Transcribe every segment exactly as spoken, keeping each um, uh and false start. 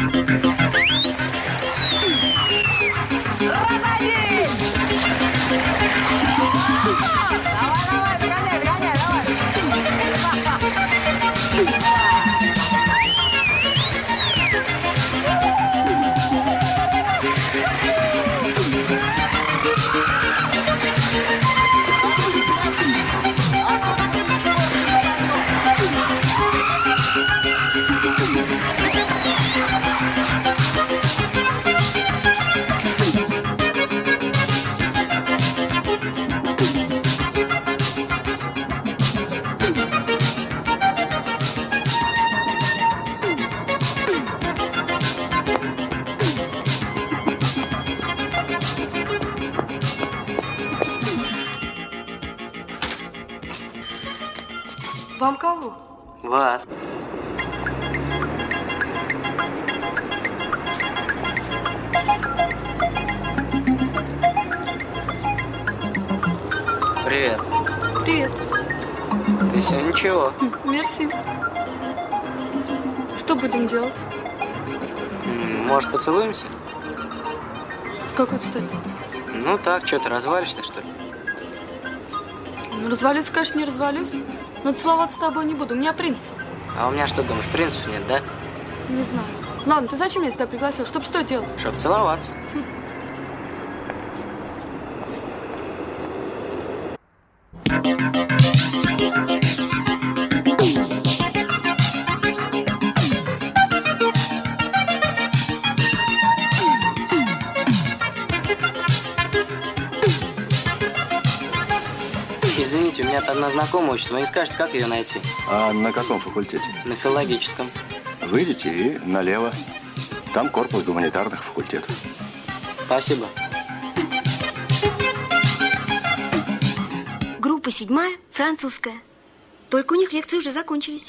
Вам кого? Вас. Привет. Привет. Ты все ничего. Мерси. Что будем делать? Может, поцелуемся? С какой стати? Ну так, что, ты развалишься, что ли? Ну, развалиться, конечно, не развалюсь. Но целоваться с тобой не буду. У меня принцип. А у меня что, думаешь, принципов нет, да? Не знаю. Ладно, ты зачем меня сюда пригласил? Чтоб что делать? Чтоб целоваться. Извините, у меня одна знакомая учится. Вы не скажете, как ее найти? А на каком факультете? На филологическом. Выйдите и налево. Там корпус гуманитарных факультетов. Спасибо. Группа седьмая, французская. Только у них лекции уже закончились.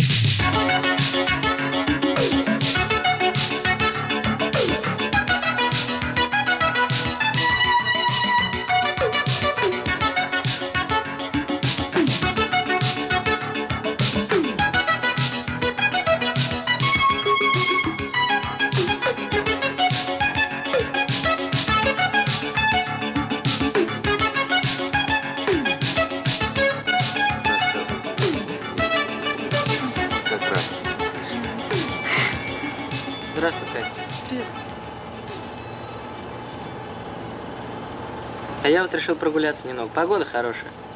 Здравствуй, Катя. Привет. А я вот решил прогуляться немного. Погода хорошая.